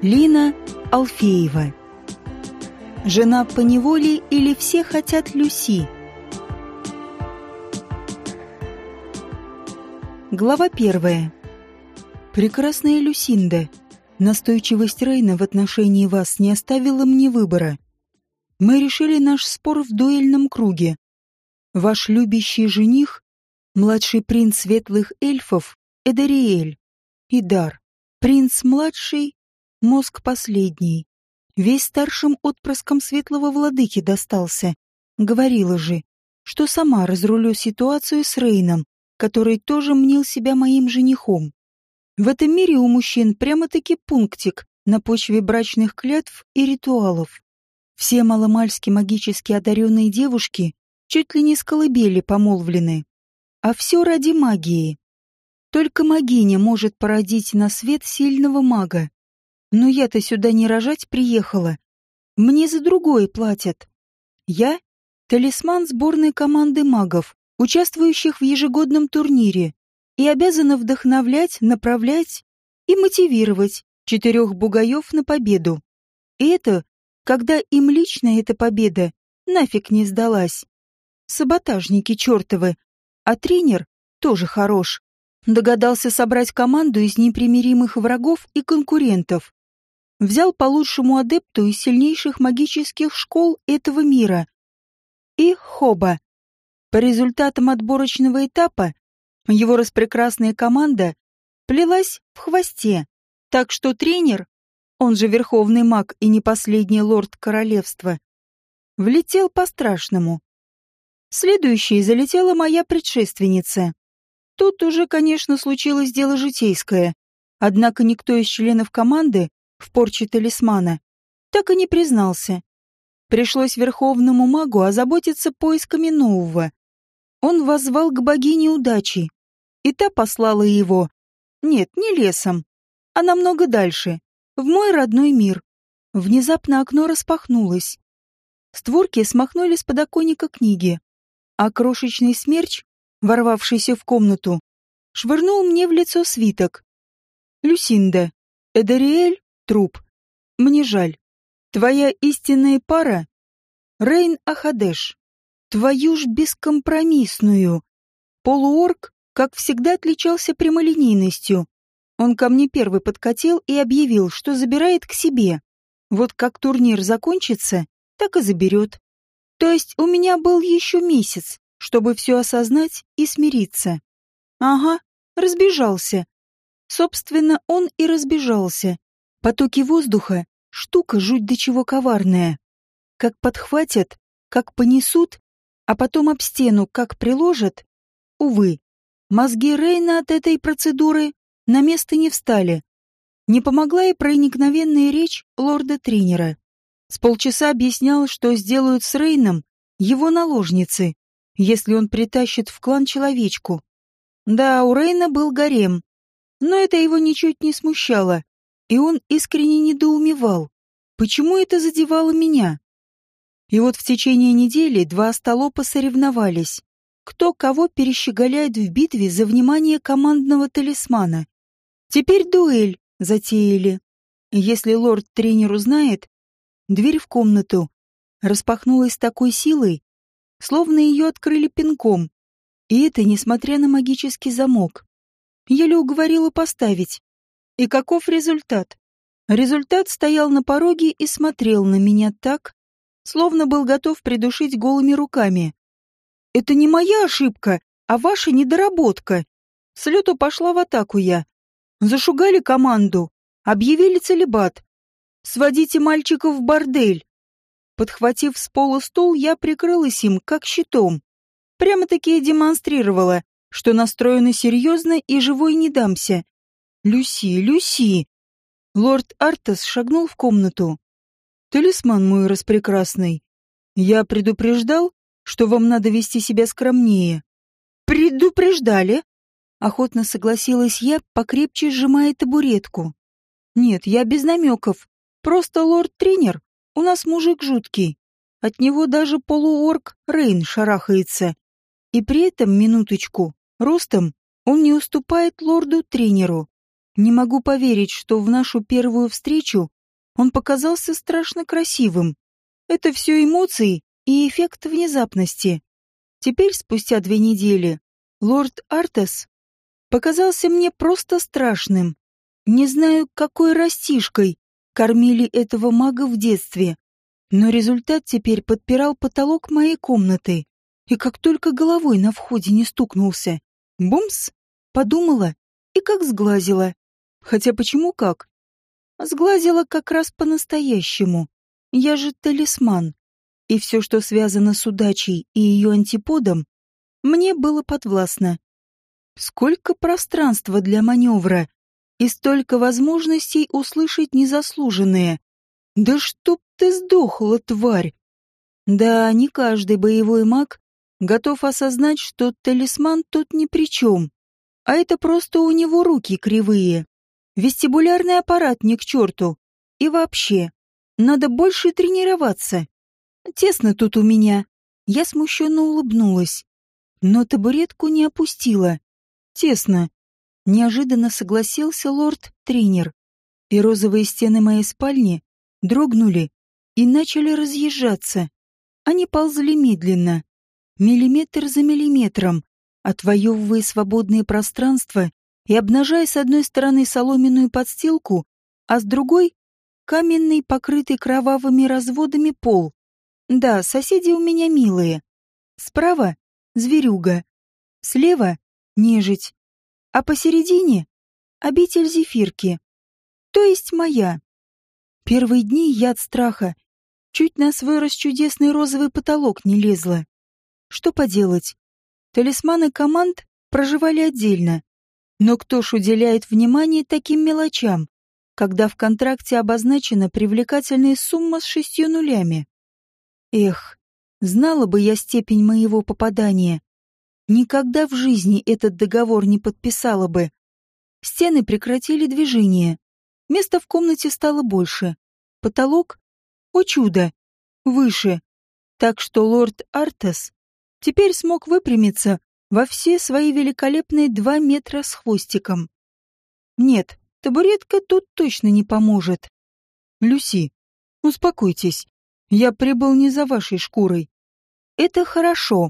Лина Алфеева. Жена поневоле или все хотят Люси? Глава 1. Прекрасная Люсинда, настойчивость Рейна в отношении вас не оставила мне выбора. Мы решили наш спор в дуэльном круге. Ваш любящий жених, младший принц светлых эльфов, Эдариэль, Идар, принц-младший, мозг последний. Весь старшим отпрыском светлого владыки достался. Говорила же, что сама разрулю ситуацию с Рейном, который тоже мнил себя моим женихом. В этом мире у мужчин прямо-таки пунктик на почве брачных клятв и ритуалов. Все маломальски магически одаренные девушки чуть ли не с колыбели помолвлены. А все ради магии. Только магиня может породить на свет сильного мага. Но я-то сюда не рожать приехала. Мне за другое платят. Я — талисман сборной команды магов, участвующих в ежегодном турнире, и обязана вдохновлять, направлять и мотивировать 4 бугаев на победу. И это, когда им лично эта победа нафиг не сдалась. Саботажники чертовы, а тренер тоже хорош. Догадался собрать команду из непримиримых врагов и конкурентов. Взял по лучшему адепту из сильнейших магических школ этого мира. И хоба. По результатам отборочного этапа его распрекрасная команда плелась в хвосте, так что тренер, он же верховный маг и не последний лорд королевства, влетел по-страшному. Следующей залетела моя предшественница. Тут уже, конечно, случилось дело житейское, однако никто из членов команды в порче талисмана так и не признался. Пришлось верховному магу озаботиться поисками нового. Он воззвал к богине удачи, и та послала его, нет, не лесом, а намного дальше, в мой родной мир. Внезапно окно распахнулось. Створки смахнули с подоконника книги, а крошечный смерч, ворвавшийся в комнату, швырнул мне в лицо свиток. «Люсинда, Эдариэль — труп. Мне жаль. Твоя истинная пара — Рейн Ахадеш. Твою ж бескомпромиссную». Полуорк, как всегда, отличался прямолинейностью. Он ко мне первый подкатил и объявил, что забирает к себе. Вот как турнир закончится, так и заберет. То есть у меня был еще месяц, чтобы все осознать и смириться. Ага, разбежался. Собственно, он и разбежался. Потоки воздуха — штука жуть до чего коварная. Как подхватят, как понесут, а потом об стену как приложат. Увы, мозги Рейна от этой процедуры на место не встали. Не помогла и проникновенная речь лорда-тренера. С полчаса объяснял, что сделают с Рейном его наложницы, если он притащит в клан человечку. Да, у Рейна был гарем, но это его ничуть не смущало, и он искренне недоумевал, почему это задевало меня. И вот в течение недели 2 остолопа соревновались, кто кого перещеголяет в битве за внимание командного талисмана. Теперь дуэль затеяли. Если лорд-тренер узнает, дверь в комнату распахнулась с такой силой, словно ее открыли пинком, и это несмотря на магический замок. Еле уговорила поставить. И каков результат? Результат стоял на пороге и смотрел на меня так, словно был готов придушить голыми руками. «Это не моя ошибка, а ваша недоработка». С лету пошла в атаку я. Зашугали команду, объявили целибат. «Сводите мальчиков в бордель». Подхватив с пола стул, я прикрылась им, как щитом. Прямо-таки демонстрировала, что настроена серьезно и живой не дамся. «Люси, Люси!» Лорд Артас шагнул в комнату. «Талисман мой распрекрасный, я предупреждал, что вам надо вести себя скромнее». «Предупреждали?» Охотно согласилась я, покрепче сжимая табуретку. «Нет, я без намеков. Просто лорд-тренер у нас мужик жуткий. От него даже полуорк Рейн шарахается. И при этом, минуточку, ростом он не уступает лорду-тренеру. Не могу поверить, что в нашу первую встречу Он показался страшно красивым. Это все эмоции и эффект внезапности. Теперь, спустя 2 недели, лорд Артес показался мне просто страшным. Не знаю, какой растишкой кормили этого мага в детстве, но результат теперь подпирал потолок моей комнаты. И как только головой на входе не стукнулся, бумс, подумала и как сглазила. Хотя почему как? Сглазила как раз по-настоящему. Я же талисман. И все, что связано с удачей и ее антиподом, мне было подвластно. Сколько пространства для маневра и столько возможностей услышать незаслуженное. Да чтоб ты сдохла, тварь! Да, не каждый боевой маг готов осознать, что талисман тут ни при чем, а это просто у него руки кривые. Вестибулярный аппарат ни к черту. И вообще, надо больше тренироваться. Тесно тут у меня. Я смущенно улыбнулась, но табуретку не опустила. Тесно. Неожиданно согласился лорд-тренер. И розовые стены моей спальни дрогнули и начали разъезжаться. Они ползли медленно, миллиметр за миллиметром, отвоевывая свободное пространство и обнажая с одной стороны соломенную подстилку, а с другой — каменный, покрытый кровавыми разводами пол. Да, соседи у меня милые. Справа — зверюга, слева — нежить, а посередине — обитель зефирки, то есть моя. Первые дни я от страха чуть на свой расчудесный розовый потолок не лезла. Что поделать? Талисманы команд проживали отдельно. Но кто ж уделяет внимание таким мелочам, когда в контракте обозначена привлекательная сумма с 6 нулями? Эх, знала бы я степень моего попадания. Никогда в жизни этот договор не подписала бы. Стены прекратили движение. Места в комнате стало больше. Потолок, о чудо, выше. Так что лорд Артес теперь смог выпрямиться во все свои великолепные 2 метра с хвостиком. Нет, табуретка тут точно не поможет. Люси, успокойтесь. Я прибыл не за вашей шкурой. Это хорошо.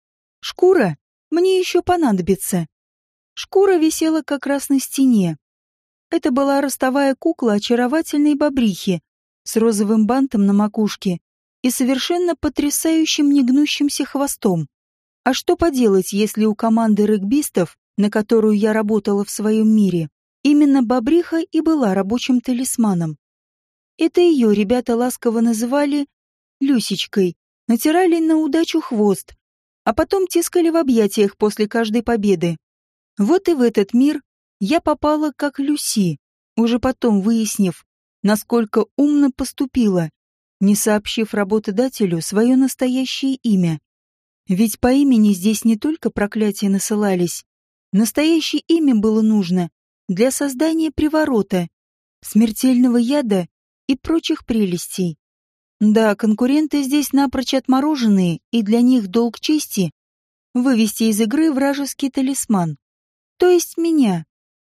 Шкура мне еще понадобится. Шкура висела как раз на стене. Это была ростовая кукла очаровательной бобрихи с розовым бантом на макушке и совершенно потрясающим негнущимся хвостом. А что поделать, если у команды регбистов, на которую я работала в своем мире, именно бобриха и была рабочим талисманом. Это ее ребята ласково называли Люсечкой, натирали на удачу хвост, а потом тискали в объятиях после каждой победы. Вот и в этот мир я попала как Люси, уже потом выяснив, насколько умно поступила, не сообщив работодателю свое настоящее имя. Ведь по имени здесь не только проклятия насылались. Настоящее имя было нужно для создания приворота, смертельного яда и прочих прелестей. Да, конкуренты здесь напрочь отмороженные, и для них долг чести — вывести из игры вражеский талисман. То есть меня.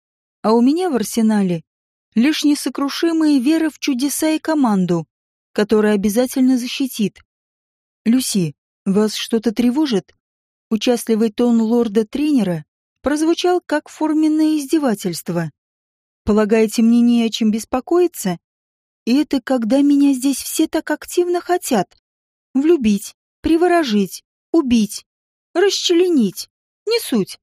А у меня в арсенале лишь несокрушимая вера в чудеса и команду, которая обязательно защитит. Люси, вас что-то тревожит? Участливый тон лорда-тренера прозвучал как форменное издевательство. Полагаете, мне не о чем беспокоиться? И это когда меня здесь все так активно хотят. Влюбить, приворожить, убить, расчленить. Не суть.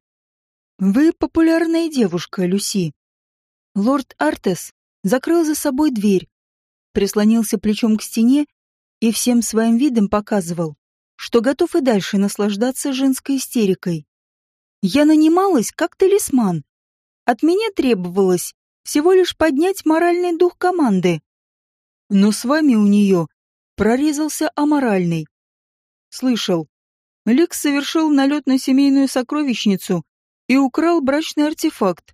Вы популярная девушка, Люси. Лорд Артес закрыл за собой дверь, прислонился плечом к стене и всем своим видом показывал, что готов и дальше наслаждаться женской истерикой. Я нанималась как талисман. От меня требовалось всего лишь поднять моральный дух команды. Но с вами у нее прорезался аморальный. Слышал, Лекс совершил налет на семейную сокровищницу и украл брачный артефакт.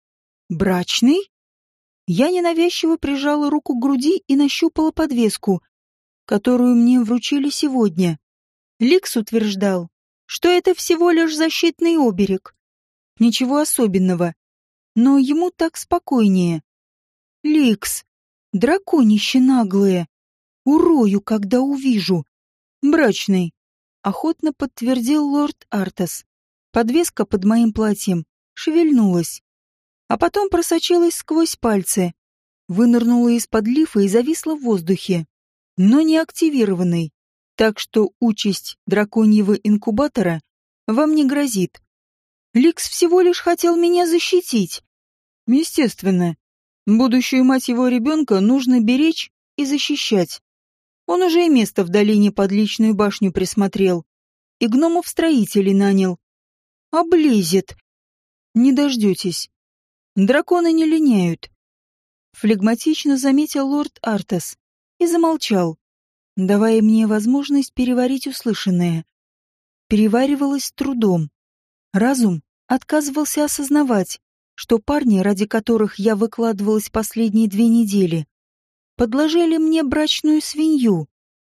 Брачный? Я ненавязчиво прижала руку к груди и нащупала подвеску, которую мне вручили сегодня. Лекс утверждал, что это всего лишь защитный оберег. Ничего особенного. Но ему так спокойнее. Лекс, Драконище наглое. Урою, когда увижу. Брачный. Охотно подтвердил лорд Артас. Подвеска под моим платьем шевельнулась, а потом просочилась сквозь пальцы, вынырнула из-под лифа и зависла в воздухе, но не активированной, так что участь драконьего инкубатора вам не грозит. Ликс всего лишь хотел меня защитить. Естественно, будущую мать его ребенка нужно беречь и защищать. Он уже и место в долине под личную башню присмотрел, и гномов-строителей нанял. Облезет. Не дождетесь. Драконы не линяют. Флегматично заметил лорд Артас и замолчал, давая мне возможность переварить услышанное. Переваривалось с трудом. Разум отказывался осознавать, что парни, ради которых я выкладывалась последние 2 недели, подложили мне брачную свинью.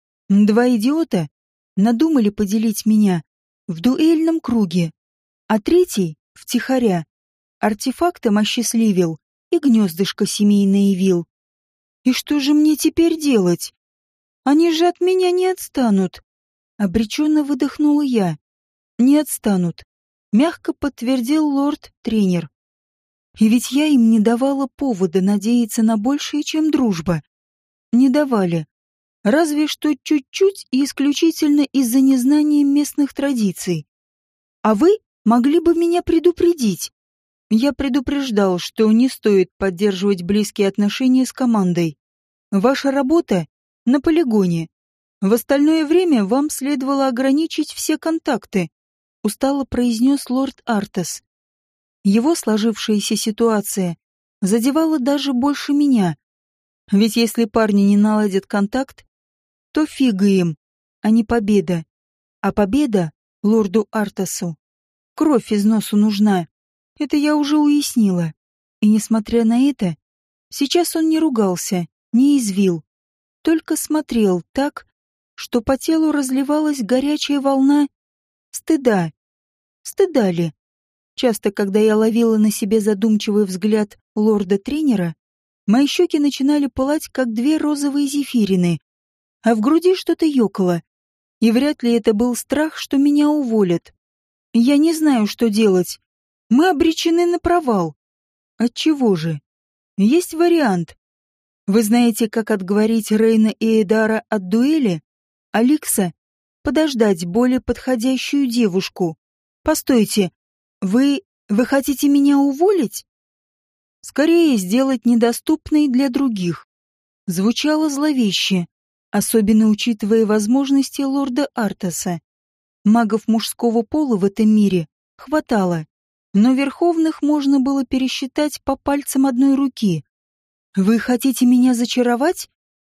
2 идиота надумали поделить меня в дуэльном круге, а третий, втихаря, артефактом осчастливил и гнездышко семейное явил. И что же мне теперь делать? Они же от меня не отстанут. Обреченно выдохнула я. Не отстанут, мягко подтвердил лорд-тренер. И ведь я им не давала повода надеяться на большее, чем дружба. Не давали. Разве что чуть-чуть и исключительно из-за незнания местных традиций. А вы могли бы меня предупредить. Я предупреждал, что не стоит поддерживать близкие отношения с командой. Ваша работа на полигоне. В остальное время вам следовало ограничить все контакты, устало произнес лорд Артас. Его сложившаяся ситуация задевала даже больше меня. Ведь если парни не наладят контакт, то фига им, а не победа. А победа лорду Артасу кровь из носу нужна. Это я уже уяснила. И несмотря на это, сейчас он не ругался, не извил, только смотрел так, что по телу разливалась горячая волна стыда. Стыда ли? Часто, когда я ловила на себе задумчивый взгляд лорда-тренера, мои щеки начинали пылать, как 2 розовые зефирины, а в груди что-то ёкало. И вряд ли это был страх, что меня уволят. Я не знаю, что делать. Мы обречены на провал. Отчего же? Есть вариант. Вы знаете, как отговорить Рейна и Эдара от дуэли? Аликса — подождать более подходящую девушку. Постойте, вы хотите меня уволить? Скорее сделать недоступной для других. Звучало зловеще, особенно учитывая возможности лорда Артаса. Магов мужского пола в этом мире хватало, но верховных можно было пересчитать по пальцам одной руки. Вы хотите меня зачаровать?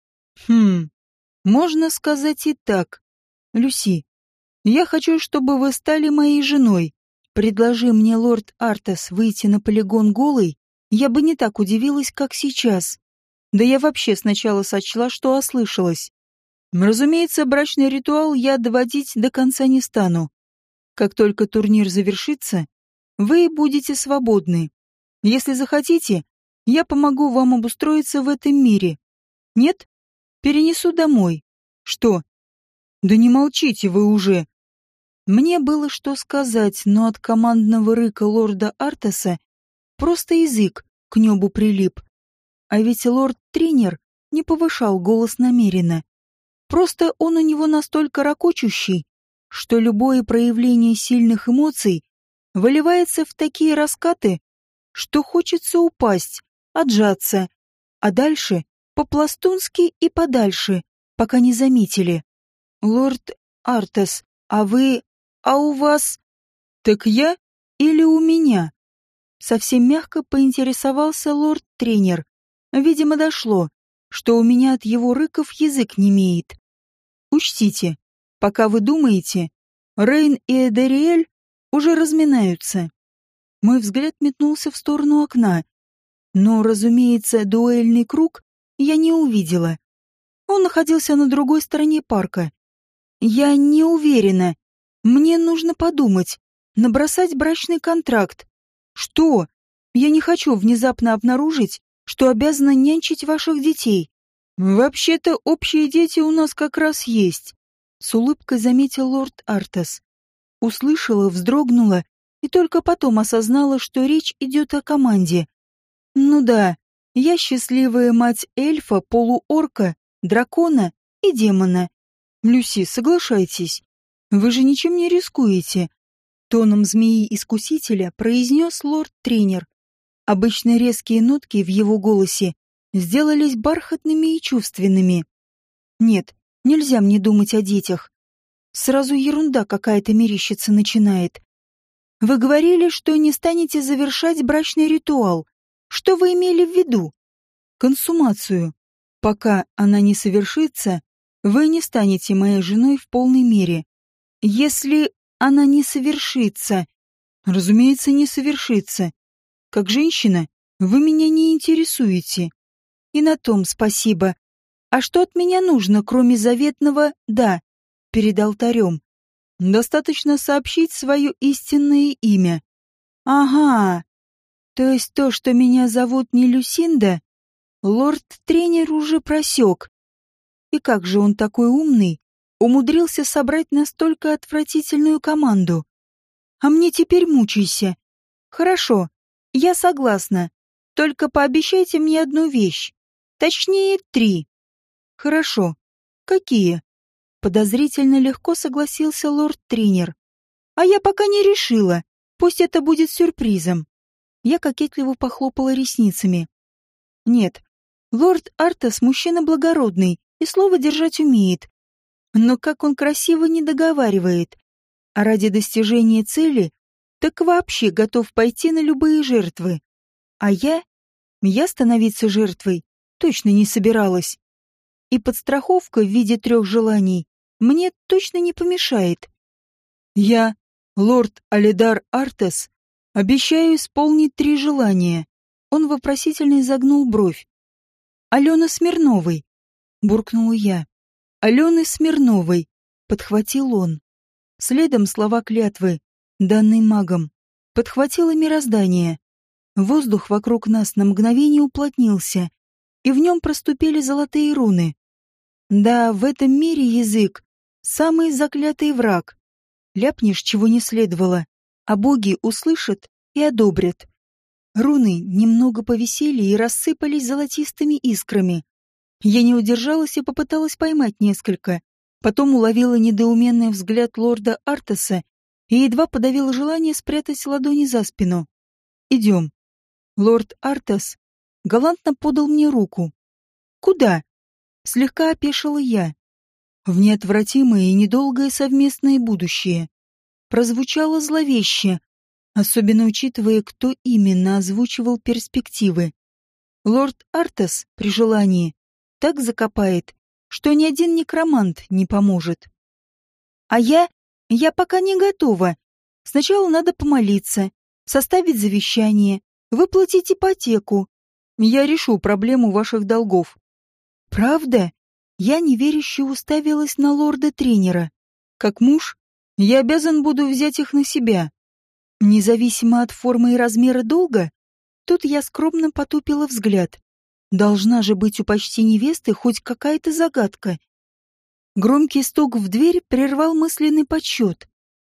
Можно сказать и так. Люси, я хочу, чтобы вы стали моей женой. Предложи мне лорд Артас выйти на полигон голой, я бы не так удивилась, как сейчас. Да я вообще сначала сочла, что ослышалась. Разумеется, брачный ритуал я доводить до конца не стану. Как только турнир завершится, вы будете свободны. Если захотите, я помогу вам обустроиться в этом мире. Нет? Перенесу домой. Что? Да не молчите вы уже. Мне было что сказать, но от командного рыка лорда Артаса просто язык к небу прилип. А ведь лорд-тренер не повышал голос намеренно. Просто он у него настолько ракочущий, что любое проявление сильных эмоций выливается в такие раскаты, что хочется упасть, отжаться, а дальше по-пластунски и подальше, пока не заметили. «Лорд Артас, а вы... а у вас...» «Так я или у меня?» Совсем мягко поинтересовался лорд-тренер. Видимо, дошло, что у меня от его рыков язык немеет. Учтите, пока вы думаете, Рейн и Эдериэль уже разминаются. Мой взгляд метнулся в сторону окна, но, разумеется, дуэльный круг я не увидела. Он находился на другой стороне парка. Я не уверена. Мне нужно подумать, набросать брачный контракт. Что? Я не хочу внезапно обнаружить, что обязана нянчить ваших детей. Вообще-то общие дети у нас как раз есть, с улыбкой заметил лорд Артас. Услышала, вздрогнула и только потом осознала, что речь идет о команде. Ну да, я счастливая мать эльфа, полуорка, дракона и демона. Люси, соглашайтесь. Вы же ничем не рискуете. Тоном змеи-искусителя произнес лорд-тренер. Обычно резкие нотки в его голосе сделались бархатными и чувственными. Нет, нельзя мне думать о детях. Сразу ерунда какая-то мерещиться начинает. Вы говорили, что не станете завершать брачный ритуал. Что вы имели в виду? Консумацию. Пока она не совершится, вы не станете моей женой в полной мере. Если она не совершится, разумеется, не совершится. Как женщина, вы меня не интересуете. И на том спасибо. А что от меня нужно, кроме заветного «да» перед алтарем? Достаточно сообщить свое истинное имя. Ага. То есть то, что меня зовут не Люсинда, лорд-тренер уже просек. И как же он такой умный умудрился собрать настолько отвратительную команду? А мне теперь мучайся. Хорошо, я согласна. Только пообещайте мне одну вещь. Точнее, 3. Хорошо. Какие? Подозрительно легко согласился лорд-тренер. А я пока не решила. Пусть это будет сюрпризом. Я кокетливо похлопала ресницами. Нет, лорд Артас мужчина благородный и слово держать умеет. Но как он красиво не договаривает. А ради достижения цели так вообще готов пойти на любые жертвы. А я становиться жертвой точно не собиралась. И подстраховка в виде 3 желаний мне точно не помешает. Я, лорд Алидар Артас, обещаю исполнить 3 желания. Он вопросительно изогнул бровь. Алены Смирновой, буркнула я. Алены Смирновой, подхватил он. Следом слова клятвы, данной магом, подхватило мироздание. Воздух вокруг нас на мгновение уплотнился, и в нем проступили золотые руны. Да, в этом мире язык — самый заклятый враг. Ляпнешь, чего не следовало, а боги услышат и одобрят. Руны немного повисели и рассыпались золотистыми искрами. Я не удержалась и попыталась поймать несколько. Потом уловила недоуменный взгляд лорда Артаса и едва подавила желание спрятать ладони за спину. «Идем». Лорд Артас галантно подал мне руку. «Куда?» — слегка опешила я. «В неотвратимое и недолгое совместное будущее». Прозвучало зловеще, особенно учитывая, кто именно озвучивал перспективы. Лорд Артас, при желании, так закопает, что ни один некромант не поможет. А я пока не готова. Сначала надо помолиться, составить завещание, выплатить ипотеку. Я решу проблему ваших долгов. Правда? Я неверяще уставилась на лорда-тренера. Как муж, я обязан буду взять их на себя. Независимо от формы и размера долга, тут я скромно потупила взгляд. Должна же быть у почти невесты хоть какая-то загадка. Громкий стук в дверь прервал мысленный подсчет.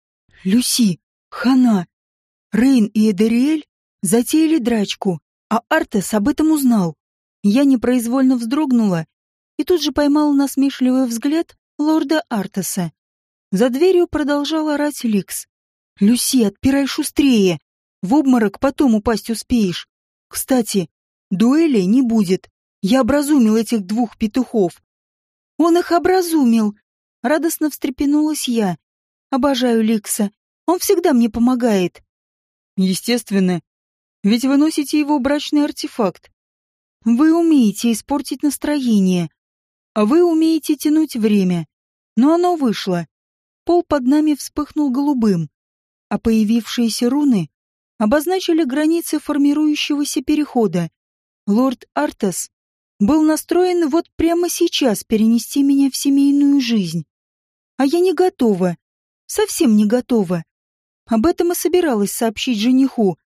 Люси, хана, Рейн и Эдериэль затеяли драчку, а Артес об этом узнал. Я непроизвольно вздрогнула и тут же поймала насмешливый взгляд лорда Артеса. За дверью продолжал орать Ликс. «Люси, отпирай шустрее! В обморок потом упасть успеешь. Кстати, дуэли не будет. Я образумил этих 2 петухов». «Он их образумил!» Радостно встрепенулась я. «Обожаю Ликса. Он всегда мне помогает». «Естественно. Ведь вы носите его брачный артефакт. Вы умеете испортить настроение, а вы умеете тянуть время. Но оно вышло. Пол под нами вспыхнул голубым, а появившиеся руны обозначили границы формирующегося перехода. Лорд Артас был настроен вот прямо сейчас перенести меня в семейную жизнь. А я не готова, совсем не готова. Об этом и собиралась сообщить жениху,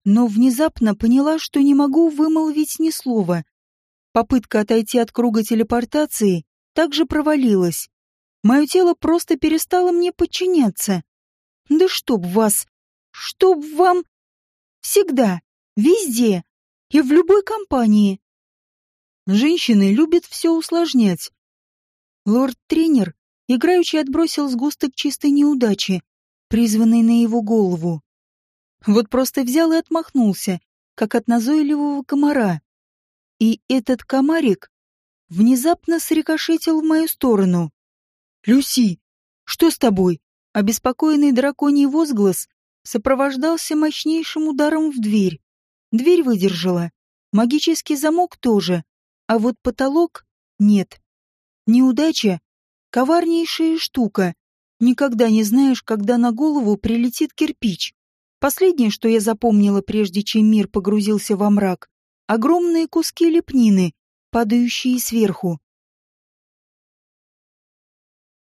но внезапно поняла, что не могу вымолвить ни слова. Попытка отойти от круга телепортации также провалилась. Мое тело просто перестало мне подчиняться. Да чтоб вас! Чтоб вам! Всегда! Везде! И в любой компании! Женщины любят все усложнять. Лорд-тренер играючи отбросил сгусток чистой неудачи, призванный на его голову. Вот просто взял и отмахнулся, как от назойливого комара. И этот комарик внезапно срикошетил в мою сторону. «Люси, что с тобой?» Обеспокоенный драконий возглас сопровождался мощнейшим ударом в дверь. Дверь выдержала. Магический замок тоже. А вот потолок — нет. Неудача — коварнейшая штука. Никогда не знаешь, когда на голову прилетит кирпич. Последнее, что я запомнила, прежде чем мир погрузился во мрак — огромные куски лепнины, падающие сверху.